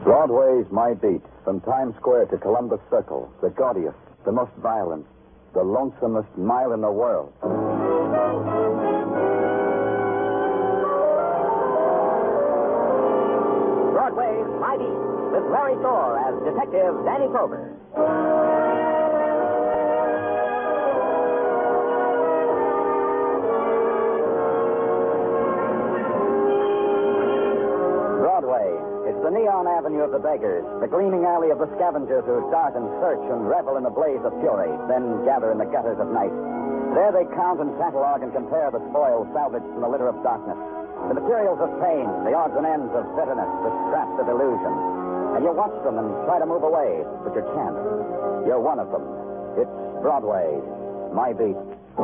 Broadway's my beat. From Times Square to Columbus Circle. The gaudiest, the most violent, the lonesomest mile in the world. Broadway's My Beat, with Larry Thor as Detective Danny Clover. Broadway. It's the neon avenue of the beggars, the gleaming alley of the scavengers who dart and search and revel in the blaze of fury, then gather in the gutters of night. There they count and catalog and compare the spoils salvaged from the litter of darkness, the materials of pain, the odds and ends of bitterness, the scraps of illusion. And you watch them and try to move away, but you can't. You're one of them. It's Broadway, My Beat.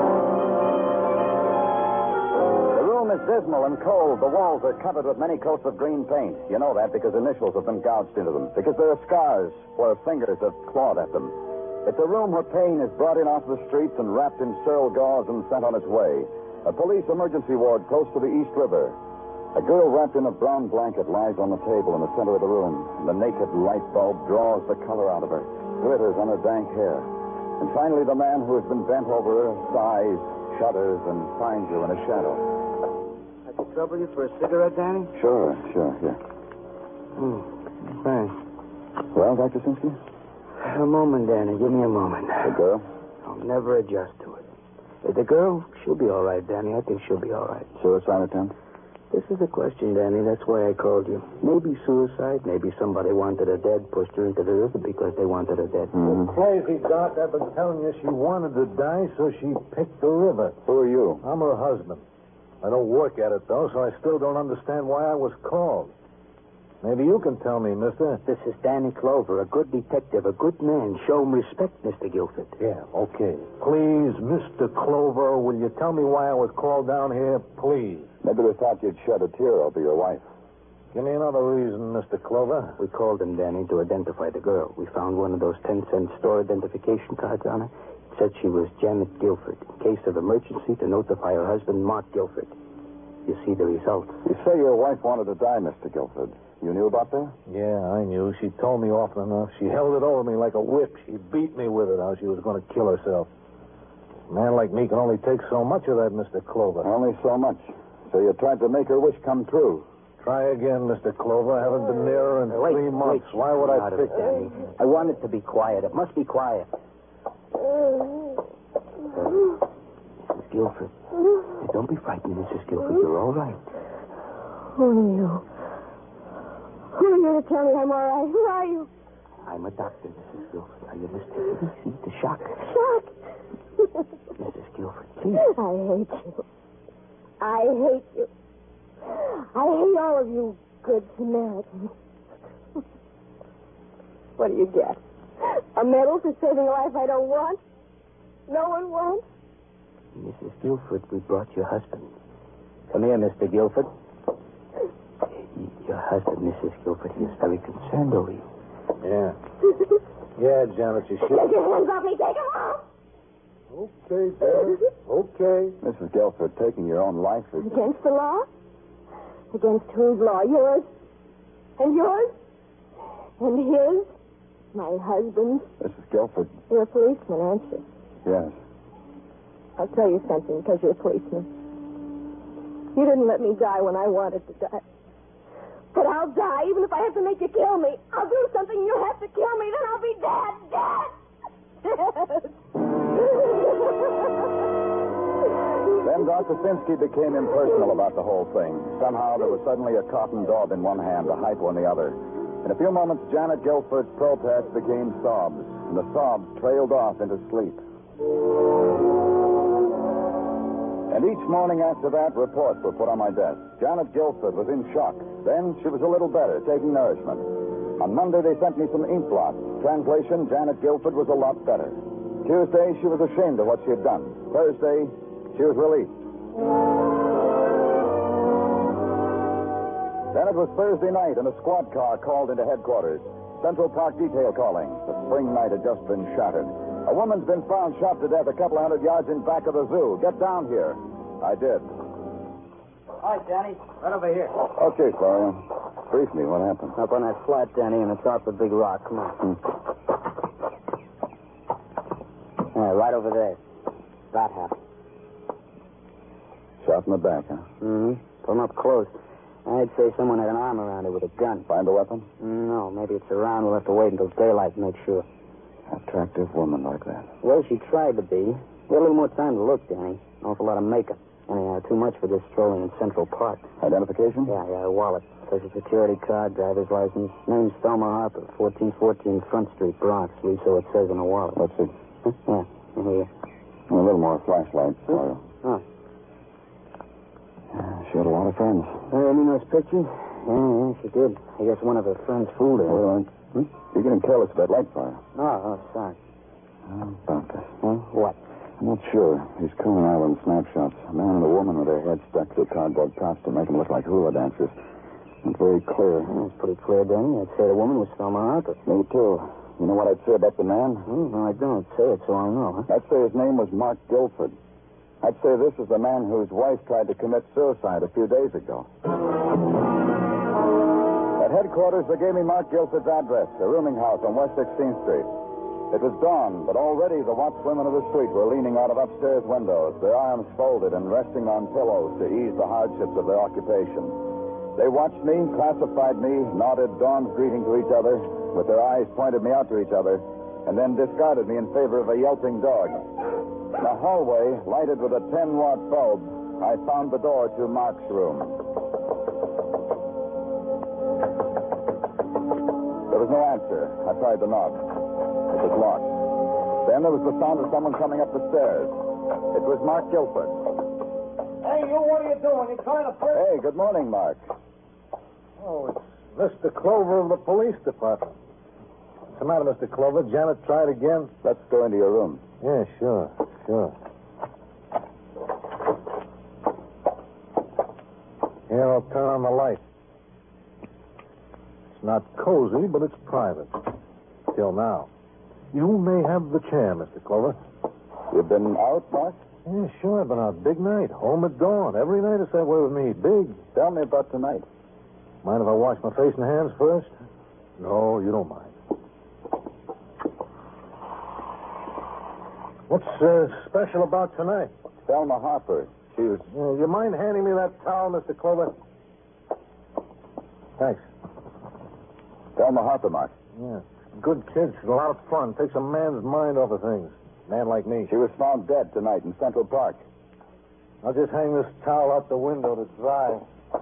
The room is dismal and cold. The walls are covered with many coats of green paint. You know that because initials have been gouged into them, because there are scars where fingers have clawed at them. It's a room where pain is brought in off the streets and wrapped in sterile gauze and sent on its way. A police emergency ward close to the East River. A girl wrapped in a brown blanket lies on the table in the center of the room. The naked light bulb draws the color out of her, glitters on her dank hair. And finally, the man who has been bent over her sighs, shudders, and finds you in a shadow. I could trouble you for a cigarette, Danny? Sure, here. Thanks. Well, Dr. Sinsky? A moment, Danny. Give me a moment. The girl? I'll never adjust to it. The girl, she'll be all right, Danny. I think she'll be all right. Suicide attempt? This is the question, Danny. That's why I called you. Maybe suicide. Maybe somebody wanted her dead, pushed her into the river because they wanted her dead. Mm-hmm. Crazy, Doc. I've been telling you she wanted to die, so she picked the river. Who are you? I'm her husband. I don't work at it, though, so I still don't understand why I was called. Maybe you can tell me, mister. This is Danny Clover, a good detective, a good man. Show him respect, Mr. Guilford. Yeah, okay. Please, Mr. Clover, will you tell me why I was called down here, please? Maybe they thought you'd shed a tear over your wife. Give me another reason, Mr. Clover. We called him, Danny, to identify the girl. We found one of those 10-cent store identification cards on her. It said she was Janet Guilford. In case of emergency, to notify her husband, Mark Guilford. You see the result. You say your wife wanted to die, Mr. Guilford. You knew about that? Yeah, I knew. She told me often enough. She held it over me like a whip. She beat me with it, how she was going to kill herself. A man like me can only take so much of that, Mr. Clover. Only so much. So you tried to make her wish come true. Try again, Mr. Clover. I haven't been near her in 3 months. Why would I pick it, Danny? I want it to be quiet. It must be quiet. Mrs. Guilford. Don't be frightened, Mrs. Guilford. You're all right. Who are you? Who are you to tell me I'm all right? Who are you? I'm a doctor, Mrs. Guilford. Are you listening? See the shock? Shock? Mrs. Guilford, please. I hate you. I hate you. I hate all of you good Samaritans. What do you get? A medal for saving a life I don't want? No one wants? Mrs. Guilford, we brought your husband. Come here, Mr. Guilford. Your husband, Mrs. Guilford, he is very concerned over you. Yeah. Yeah, Janet, you should. Take your hands off me. Take them off. Okay, Janet. Okay. Mrs. Guilford, taking your own life is... Against the law? Against whose law? Yours? And yours? And his? My husband's? Mrs. Guilford. You're a policeman, aren't you? Yes. I'll tell you something because you're a policeman. You didn't let me die when I wanted to die. But I'll die even if I have to make you kill me. I'll do something and you'll have to kill me. Then I'll be dead. Then Dr. Sinsky became impersonal about the whole thing. Somehow there was suddenly a cotton dog in one hand, a hypo in the other. In a few moments, Janet Guilford's protest became sobs, and the sobs trailed off into sleep. And each morning after that, reports were put on my desk. Janet Guilford was in shock. Then she was a little better, taking nourishment. On Monday, they sent me some ink blots. Translation, Janet Guilford was a lot better. Tuesday, she was ashamed of what she had done. Thursday, she was released. Then it was Thursday night, and a squad car called into headquarters. Central Park detail calling. The spring night had just been shattered. A woman's been found shot to death a couple of 100 yards in back of the zoo. Get down here. I did. All right, Danny. Right over here. Okay, Florian. Brief me. What happened? Up on that flat down here in the top of the big rock. Come on. Yeah, right over there. That house. Shot in the back, huh? Mm-hmm. Come up close. I'd say someone had an arm around it with a gun. Find a weapon? No, maybe it's around. We'll have to wait until daylight to make sure. Attractive woman like that. Well, she tried to be. We had a little more time to look, Danny. An awful lot of makeup. Anyhow, too much for just strolling in Central Park. Identification? Yeah, a wallet. Social security card, driver's license. Name's Thelma Harper, 1414 Front Street, Bronx. At least so it says in the wallet. Let's see. Yeah, here. A little more flashlight. Oh. She had a lot of friends. Any nice picture? Yeah, she did. I guess one of her friends fooled her. All right. You're getting careless about light fire. Oh, sorry. How about this? Huh? What? I'm not sure. These Coney Island snapshots. A man and a woman with their heads stuck to a cardboard costume make them look like hula dancers. Not very clear. It's pretty clear, Danny. I'd say the woman was Thelma Harper. Me, too. You know what I'd say about the man? No, I don't. Say it so I'll know, huh? I'd say his name was Mark Guilford. I'd say this is the man whose wife tried to commit suicide a few days ago. At headquarters, they gave me Mark Guilford's address, a rooming house on West 16th Street. It was dawn, but already the watchwomen of the street were leaning out of upstairs windows, their arms folded and resting on pillows to ease the hardships of their occupation. They watched me, classified me, nodded Dawn's greeting to each other, with their eyes pointed me out to each other, and then discarded me in favor of a yelping dog. In a hallway, lighted with a 10-watt bulb, I found the door to Mark's room. There was no answer. I tried the knob. It was locked. Then there was the sound of someone coming up the stairs. It was Mark Guilford. Hey, you, what are you doing? You trying to break? Hey, good morning, Mark. Oh, it's Mr. Clover of the police department. What's the matter, Mr. Clover? Janet tried again? Let's go into your room. Yeah, sure. Here, I'll turn on the light. It's not cozy, but it's private. Till now. You may have the chair, Mr. Clover. You've been out, Mark? Yeah, sure. I've been out. Big night. Home at dawn. Every night it's that way with me. Big. Tell me about tonight. Mind if I wash my face and hands first? No, you don't mind. What's special about tonight? Thelma Harper. She was... You mind handing me that towel, Mr. Clover? Thanks. Thelma Harper, Mark. Yeah. Good kid. She's a lot of fun. Takes a man's mind off of things. Man like me. She was found dead tonight in Central Park. I'll just hang this towel out the window to dry.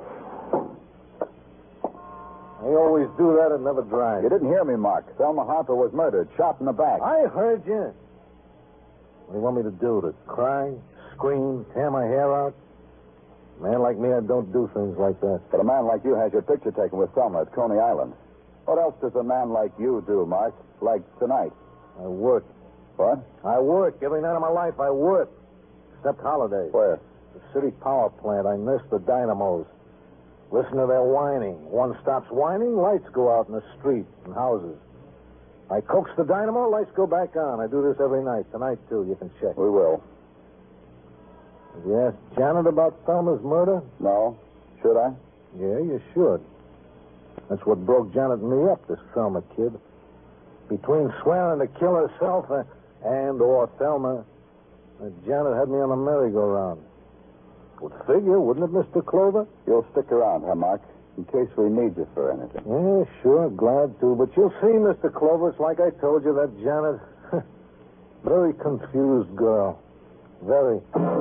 I always do that. It never dries. You didn't hear me, Mark. Thelma Harper was murdered, shot in the back. I heard you. What do you want me to do? To cry, scream, tear my hair out? A man like me, I don't do things like that. But a man like you has your picture taken with Thelma at Coney Island. What else does a man like you do, Mark? Like tonight? I work. What? I work. Every night of my life, I work. Except holidays. Where? The city power plant. I miss the dynamos. Listen to their whining. One stops whining, lights go out in the street and houses. I coax the dynamo, lights go back on. I do this every night. Tonight, too. You can check. We will. Have you asked Janet about Thelma's murder? No. Should I? Yeah, you should. That's what broke Janet and me up, this Thelma kid. Between swearing to kill herself or Thelma, Janet had me on a merry-go-round. Would figure, wouldn't it, Mr. Clover? You'll stick around, huh, Mark? In case we need you for anything. Yeah, sure, glad to. But you'll see, Mr. Clover, it's like I told you, that Janet, very confused girl. Very.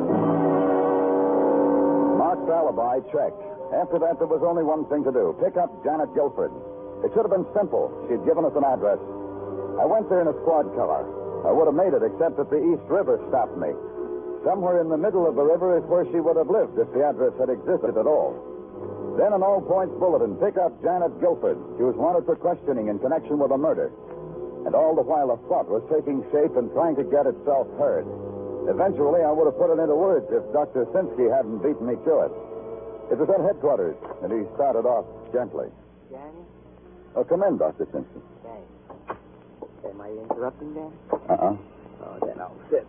Mark's alibi checked. After that, there was only one thing to do. Pick up Janet Guilford. It should have been simple. She'd given us an address. I went there in a squad car. I would have made it, except that the East River stopped me. Somewhere in the middle of the river is where she would have lived if the address had existed at all. Then an all-points bulletin. Pick up Janet Guilford. She was wanted for questioning in connection with a murder. And all the while a plot was taking shape and trying to get itself heard. Eventually, I would have put it into words if Dr. Sinsky hadn't beaten me to it. It was at headquarters, and he started off gently. Danny? Oh, come in, Dr. Sinsky. Danny. Am I interrupting, Danny? Uh-uh. Oh, then I'll sit.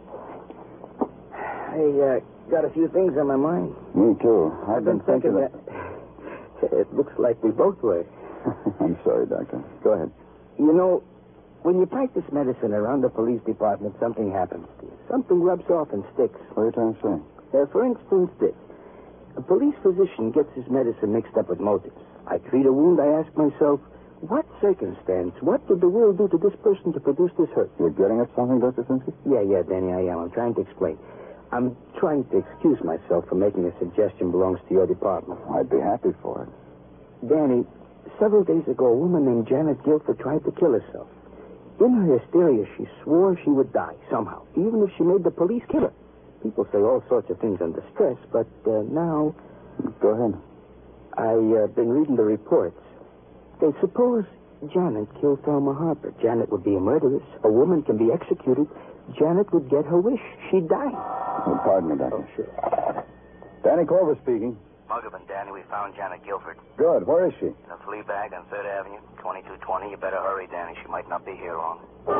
I got a few things on my mind. Me, too. I've been thinking that... It looks like we both were. I'm sorry, Doctor. Go ahead. You know, when you practice medicine around the police department, something happens to you. Something rubs off and sticks. What are you trying to say? For instance, this. A police physician gets his medicine mixed up with motives. I treat a wound, I ask myself, what circumstance, what did the will do to this person to produce this hurt? You're getting at something, Dr. Sinsky? Yeah, Danny, I am. I'm trying to explain. I'm trying to excuse myself for making a suggestion belongs to your department. I'd be happy for it. Danny, several days ago, a woman named Janet Guilford tried to kill herself. In her hysteria, she swore she would die somehow, even if she made the police kill her. People say all sorts of things under stress, but now... Go ahead. I've been reading the reports. They suppose Janet killed Thelma Harper. Janet would be a murderess. A woman can be executed. Janet would get her wish. She'd die. Oh, pardon me, Doctor. Oh, sure. Danny Clover speaking. Muggerman, Danny, we found Janet Guilford. Good. Where is she? In a flea bag on 3rd Avenue, 2220. You better hurry, Danny. She might not be here long.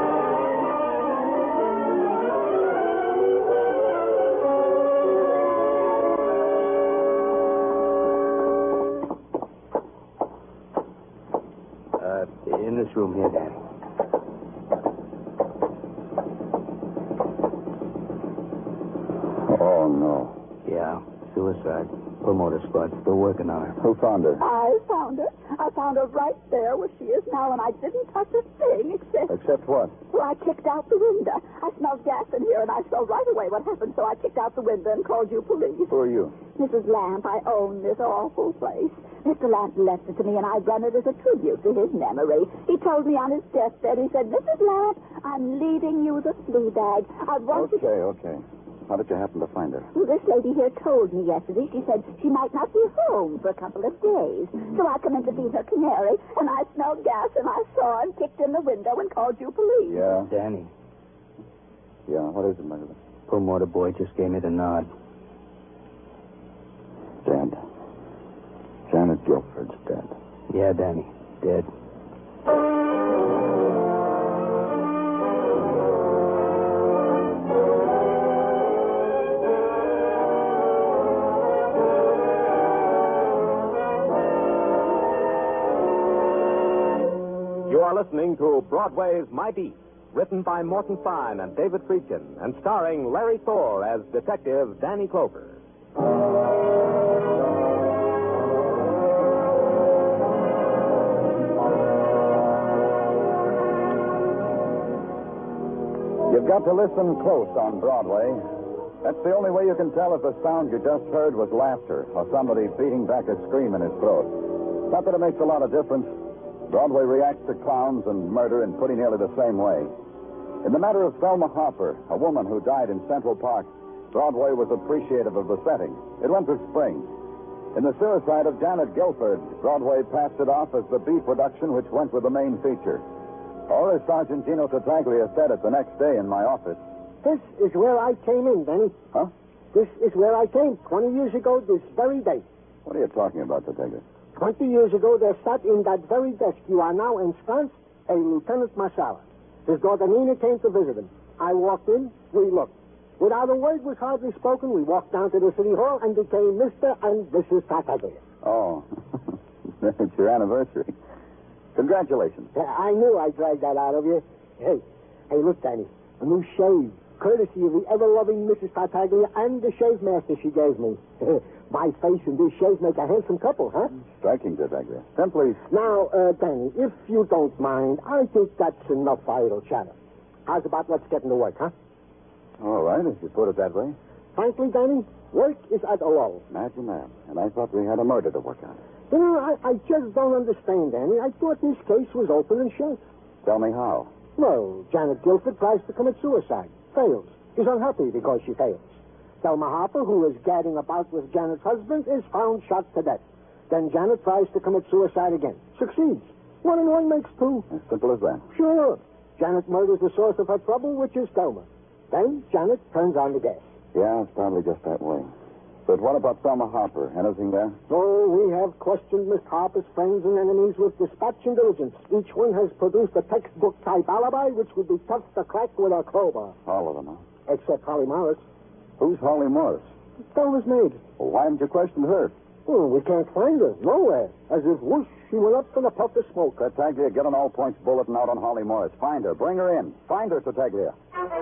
In this room here, Danny. Oh, no. Yeah, suicide. Promoter squad still working on her. Who found her? I found her. I found her right there where she is now, and I didn't touch a thing except... Except what? Well, I kicked out the window. I smelled gas in here, and I saw right away what happened, so I kicked out the window and called you police. Who are you? Mrs. Lamp, I own this awful place. Mr. Lamp left it to me, and I run it as a tribute to his memory. He told me on his deathbed, he said, Mrs. Lamp, I'm leaving you the flea bag. I want you... Okay. How did you happen to find her? Well, this lady here told me yesterday. She said she might not be home for a couple of days. So I come in to feed her canary, and I smelled gas, and I saw and kicked in the window and called you police. Yeah? Danny, Yeah, what is it, Margaret? promoter boy just gave me the nod. Dead. Janet Guilford's dead. Yeah, Danny, dead. You are listening to Broadway's Mighty, written by Morton Fine and David Friedkin, and starring Larry Thor as Detective Danny Clover. You've got to listen close on Broadway. That's the only way you can tell if the sound you just heard was laughter or somebody beating back a scream in his throat. Not that it makes a lot of difference. Broadway reacts to clowns and murder in pretty nearly the same way. In the matter of Thelma Harper, a woman who died in Central Park, Broadway was appreciative of the setting. It went to spring. In the suicide of Janet Guilford, Broadway passed it off as the B production which went with the main feature. Or as Sergeant Gino Tartaglia said it the next day in my office. This is where I came in, Danny. Huh? This is where I came 20 years ago this very day. What are you talking about, Tartaglia? 20 years ago, there sat in that very desk you are now ensconced a Lieutenant Marsala. His daughter Nina came to visit him. I walked in, we looked. Without a word was hardly spoken, we walked down to the city hall and became Mr. and Mrs. Tartaglia. Oh, it's your anniversary. Congratulations. I knew I dragged that out of you. Hey, look, Danny, a new shave, courtesy of the ever-loving Mrs. Tartaglia and the shave master she gave me. My face and this shave make a handsome couple, huh? Striking, Tartaglia. Simply. Now, Danny, if you don't mind, I think that's enough idle chatter. How's about let's get into work, huh? All right, if you put it that way. Frankly, Danny, work is at a lull. Imagine that. And I thought we had a murder to work out. You know, I just don't understand, Danny. I thought this case was open and shut. Tell me how. Well, Janet Guilford tries to commit suicide. Fails. Is unhappy because she fails. Thelma Harper, who is gadding about with Janet's husband, is found shot to death. Then Janet tries to commit suicide again. Succeeds. 1 and 1 makes 2. As simple as that. Sure. Janet murders the source of her trouble, which is Thelma. Then Janet turns on the gas. Yeah, it's probably just that way. But what about Thelma Harper? Anything there? Oh, we have questioned Miss Harper's friends and enemies with dispatch and diligence. Each one has produced a textbook-type alibi which would be tough to crack with a crowbar. All of them, huh? Except Holly Morris. Who's Holly Morris? Thelma's maid. Well, why haven't you questioned her? Oh, we can't find her. Nowhere. As if whoosh, she went up in a puff of smoke. Tartaglia, get an all-points bulletin out on Holly Morris. Find her. Bring her in. Find her, Tartaglia.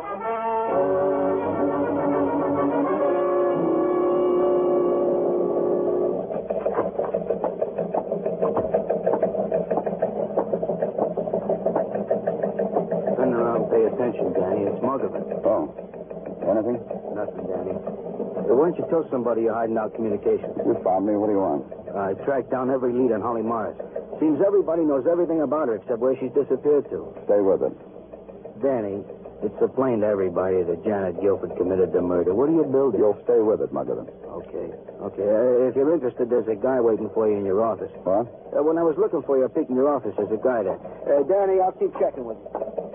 Turn around, pay attention, Danny. It's Muggavan. Oh. Anything? Nothing, Danny. Why don't you tell somebody you're hiding out communications? You found me. What do you want? I tracked down every lead on Holly Morris. Seems everybody knows everything about her except where she's disappeared to. Stay with it. Danny, it's so plain to everybody that Janet Guilford committed the murder. What are you building? You'll stay with it, Muggavan. Okay. If you're interested, there's a guy waiting for you in your office. What? When I was looking for you, I peeked in your office. There's a guy there. Danny, I'll keep checking with you.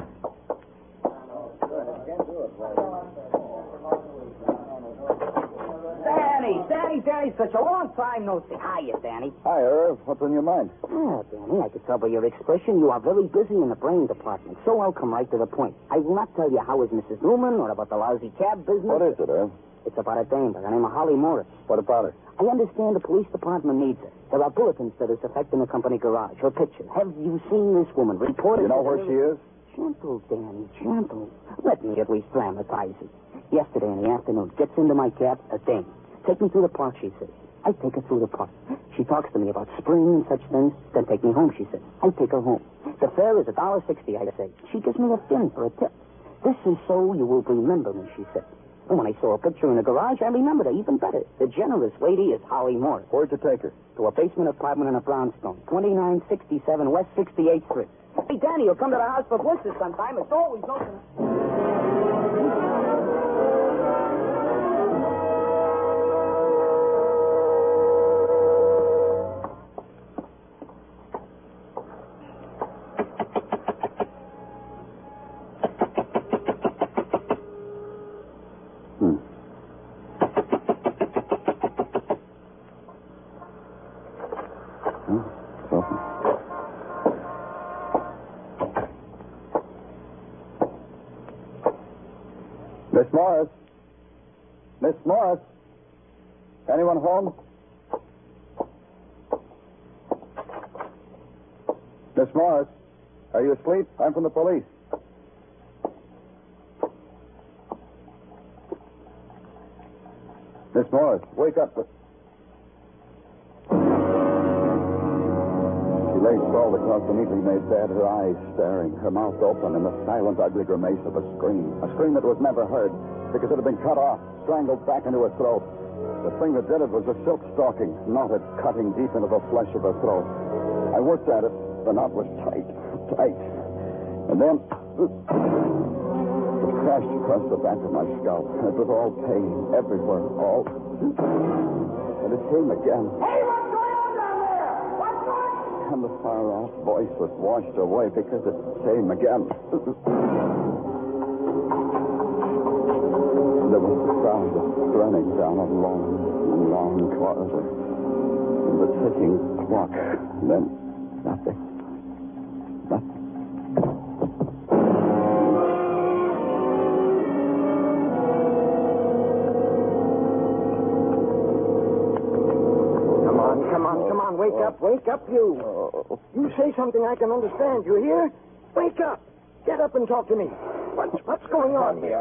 Danny, such a long time no see. Hiya, Danny. Hi, Irv. What's on your mind? Ah, Danny, I could tell by your expression you are very busy in the brain department. So I'll come right to the point. I will not tell you how is Mrs. Newman or about the lousy cab business. What is it, Irv? It's about a dame by the name of Holly Morris. What about her? I understand the police department needs her. There are bulletins that is affecting the company garage. Her picture. Have you seen this woman? Reported. You know where she is? Gentle, Danny, gentle. Let me at least dramatize it. Yesterday in the afternoon, gets into my cab, a dame. Take me through the park, she says. I take her through the park. She talks to me about spring and such things. Then take me home, she says. I take her home. The fare is $1.60, I say. She gives me a fin for a tip. This is so you will remember me, she said. And when I saw a picture in the garage, I remembered her even better. The generous lady is Holly Morris. Where'd you take her? To a basement apartment in a brownstone, 2967 West 68th Street. Hey, Danny, you'll come to the house for blisters sometime. It's always open. Miss Morris? Miss Morris? Anyone home? Miss Morris? Are you asleep? I'm from the police. Miss Morris, wake up. She lay sprawled across the neatly made bed, her eyes staring, her mouth open, and the silent, ugly grimace of a scream that was never heard because it had been cut off, strangled back into her throat. The thing that did it was a silk stocking, knotted, cutting deep into the flesh of her throat. I worked at it. The knot was tight. And then it crashed across the back of my scalp. It was all pain, everywhere, all. And it came again. Hey, what's going on down there? What's going on? And the far-off voice was washed away because it came again. There was the sound of running down a long corridor. And the ticking clock. And then nothing. Come on, wake up, you. You say something I can understand, you hear? Wake up. Get up and talk to me. What's going on here?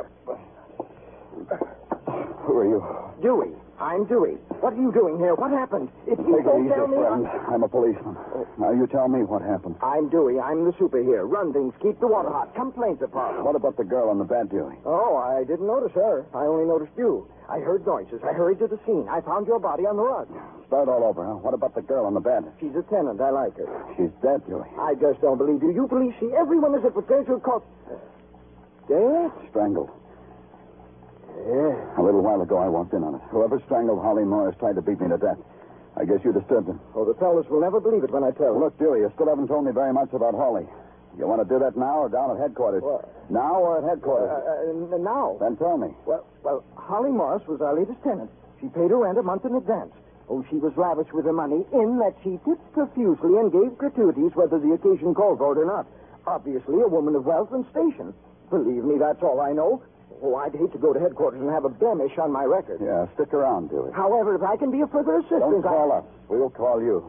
Who are you? Dewey. I'm Dewey. What are you doing here? What happened? If you Take it don't easy, tell me... friend. I'm a policeman. Now you tell me what happened. I'm Dewey. I'm the super here. Run things. Keep the water hot. Complaints department. What about the girl on the bed, Dewey? Oh, I didn't notice her. I only noticed you. I heard noises. I hurried to the scene. I found your body on the rug. Start all over, huh? What about the girl on the bed? She's a tenant. I like her. She's dead, Dewey. I just don't believe you. You police see everyone as a potential cause. Dead? Strangled. Yeah. A little while ago, I walked in on it. Whoever strangled Holly Morris tried to beat me to death. I guess you disturbed him. Oh, the fellas will never believe it when I tell them. Look, Dewey, you still haven't told me very much about Holly. You want to do that now or down at headquarters? What? Now or at headquarters? Now. Then tell me. Well, Holly Morris was our latest tenant. She paid her rent a month in advance. Oh, she was lavish with her money in that she tipped profusely and gave gratuities whether the occasion called for it or not. Obviously, a woman of wealth and station. Believe me, that's all I know. Oh, I'd hate to go to headquarters and have a blemish on my record. Yeah, stick around, Dewey. However, if I can be of further assistance... Don't call us. We'll call you.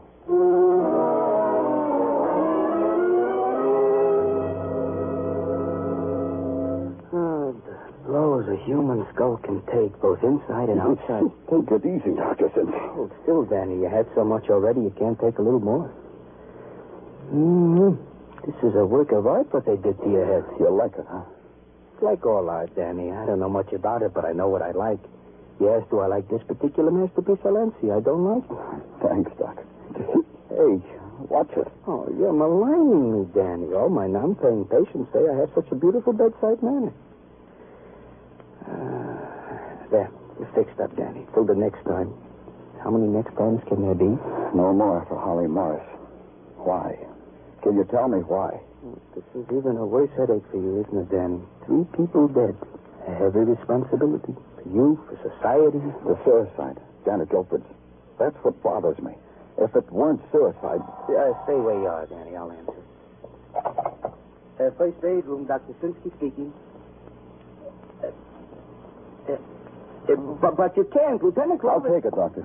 The blows a human skull can take, both inside and outside. Take it easy, Dr. Simpson. Hold still, Danny. You had so much already, you can't take a little more. This is a work of art, what they did to your head. You like it, huh? It's like all art, Danny. I don't know much about it, but I know what I like. Yes, do I like this particular masterpiece, Alency? I don't like it. Thanks, Doc. Hey, watch it. Oh, you're maligning me, Danny. Oh, my, I'm paying patience. Say I have such a beautiful bedside manner. There. You're fixed up, Danny. Till the next time. How many next times can there be? No more for Holly Morris. Why? Can you tell me why? This is even a worse headache for you, isn't it, Danny? 3 people dead. A heavy responsibility. For you, for society. The suicide. Janet Guilford's. That's what bothers me. If it weren't suicide... Stay where you are, Danny. I'll answer. First aid room, Dr. Sinsky speaking. But you can't, Lieutenant I'll Clover. take it, Doctor.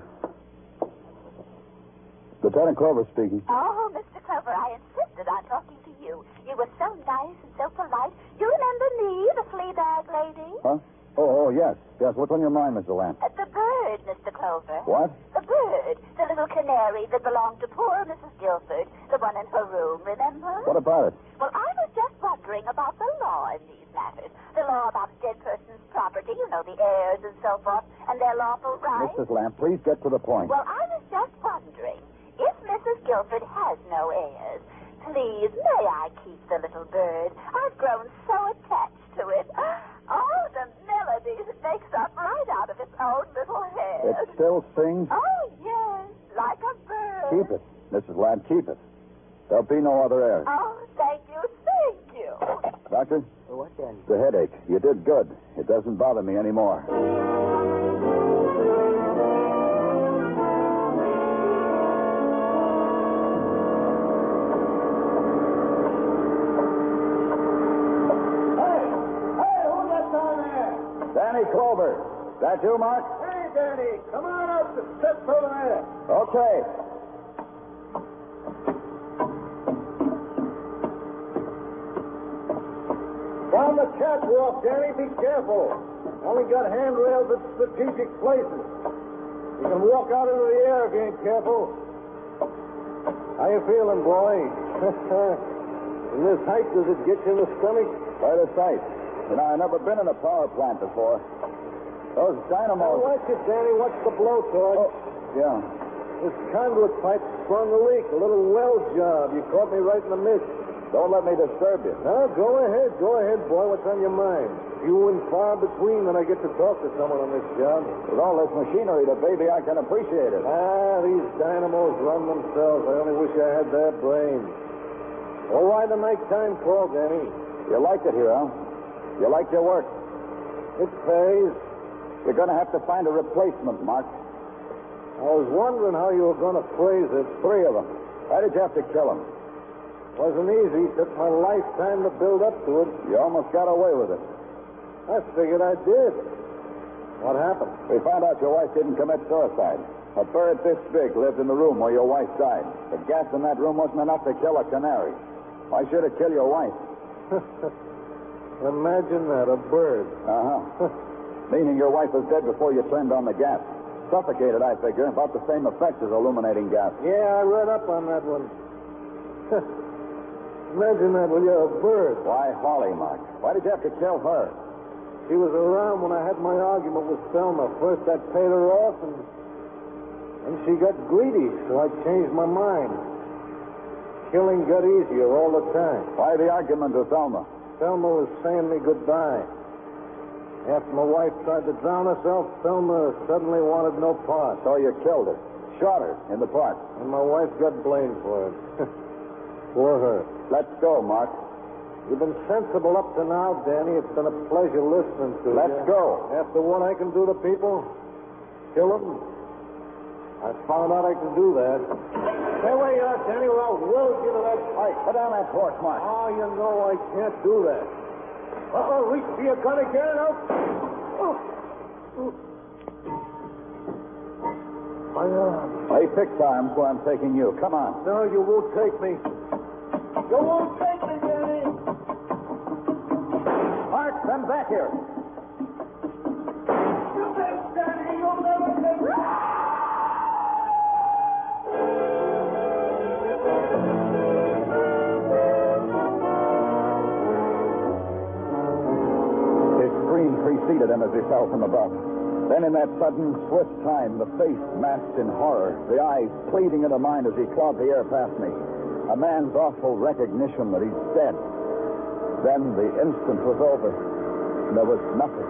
Lieutenant Clover speaking. Oh, Mr. Clover, I insisted on talking to you. You were so nice and so polite. You remember me, the flea bag lady? Huh? Oh, yes. Yes, what's on your mind, Mr. Lamb? The bird, Mr. Clover. What? The bird. The little canary that belonged to poor Mrs. Guilford. The one in her room, remember? What about it? Well, I was just wondering about the law in these matters. The law about a dead person's property, you know, the heirs and so forth, and their lawful rights. Mrs. Lamb, please get to the point. Well, I was just wondering, if Mrs. Guilford has no heirs, please, may I keep the little bird? I've grown so attached to it. Oh, the melodies it makes up right out of its own little head. It still sings? Oh, yes, like a bird. Keep it. Mrs. Lamb, keep it. There'll be no other heirs. Oh, thank you, thank you. Doctor? What, Danny? The headache. You did good. It doesn't bother me anymore. Danny Clover. That you, Mark? Hey, Danny, come on up the steps over there. Okay. Down the catwalk, Danny, be careful. Only got handrails at strategic places. You can walk out into the air if you ain't careful. How you feeling, boy? In this height, does it get you in the stomach? Quite a sight. You know, I've never been in a power plant before. Those dynamos... Watch it, Danny. Watch the blowtorch. Oh, yeah. This conduit pipe sprung a leak. A little well job. You caught me right in the midst. Don't let me disturb you. No, go ahead. Go ahead, boy. What's on your mind? Few and far between when I get to talk to someone on this job. With all this machinery, the baby, I can appreciate it. These dynamos run themselves. I only wish I had their brains. Oh, why the nighttime call, Danny? You like it here, huh? You like your work? It pays. You're going to have to find a replacement, Mark. I was wondering how you were going to phrase it. 3 of them. Why did you have to kill them? Wasn't easy. Took my lifetime to build up to it. You almost got away with it. I figured I did. What happened? We found out your wife didn't commit suicide. A bird this big lived in the room where your wife died. The gas in that room wasn't enough to kill a canary. Why should it kill your wife? Imagine that, a bird. Uh-huh. Meaning your wife was dead before you turned on the gas. Suffocated, I figure. About the same effect as illuminating gas. Yeah, I read up on that one. Imagine that, will you, a bird. Why Holly, Mark? Why did you have to kill her? She was around when I had my argument with Thelma. First, I paid her off, and she got greedy, so I changed my mind. Killing got easier all the time. Why the argument with Thelma? Thelma was saying me goodbye. After my wife tried to drown herself, Thelma suddenly wanted no part. So you killed her. Shot her in the park. And my wife got blamed for it. For her. Let's go, Mark. You've been sensible up to now, Danny. It's been a pleasure listening to you. Let's go. After what I can do to people, kill them. I found out I can do that. Stay where you are, Danny, or I'll weld you to that pipe. Put down that torch, Mark. Oh, you know I can't do that. Uh-oh, reach for your gun again. My arm. I fixed arms where I'm taking you. Come on. No, you won't take me. You won't take me, Danny. Mark, them back here. You never, Danny. You'll never take me. His scream preceded him as he fell from above. Then in that sudden, swift time, the face masked in horror, the eyes pleading into mine as he clawed the air past me. A man's awful recognition that he's dead. Then the instant was over. There was nothing.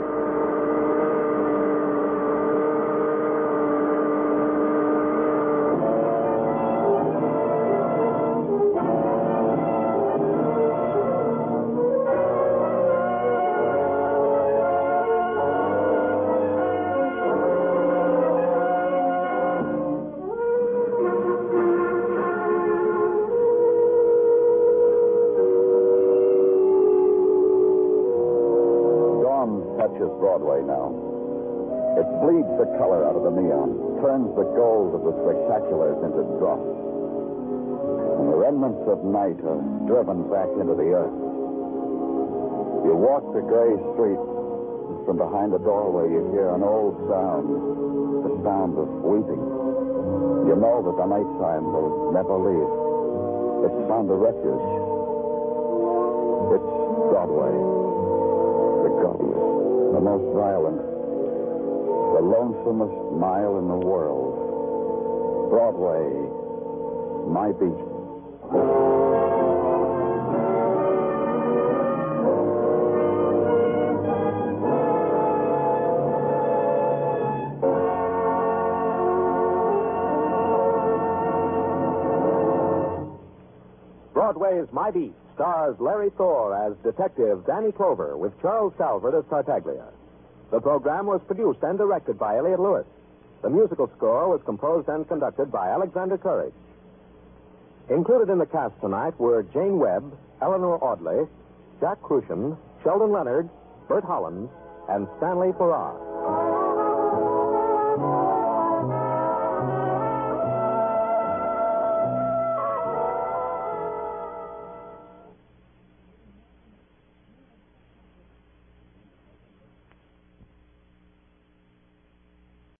Touches Broadway now. It bleeds the color out of the neon, turns the gold of the spectaculars into dross. And the remnants of night are driven back into the earth. You walk the gray street, and from behind the doorway you hear an old sound, the sound of weeping. You know that the nighttime will never leave. It's found a refuge. It's Broadway. The godliest, the most violent, the lonesomest mile in the world. Broadway, my beat. Broadway's My Beat stars Larry Thor as Detective Danny Clover with Charles Calvert as Tartaglia. The program was produced and directed by Elliott Lewis. The musical score was composed and conducted by Alexander Courage. Included in the cast tonight were Jane Webb, Eleanor Audley, Jack Crucian, Sheldon Leonard, Bert Holland, and Stanley Farrar.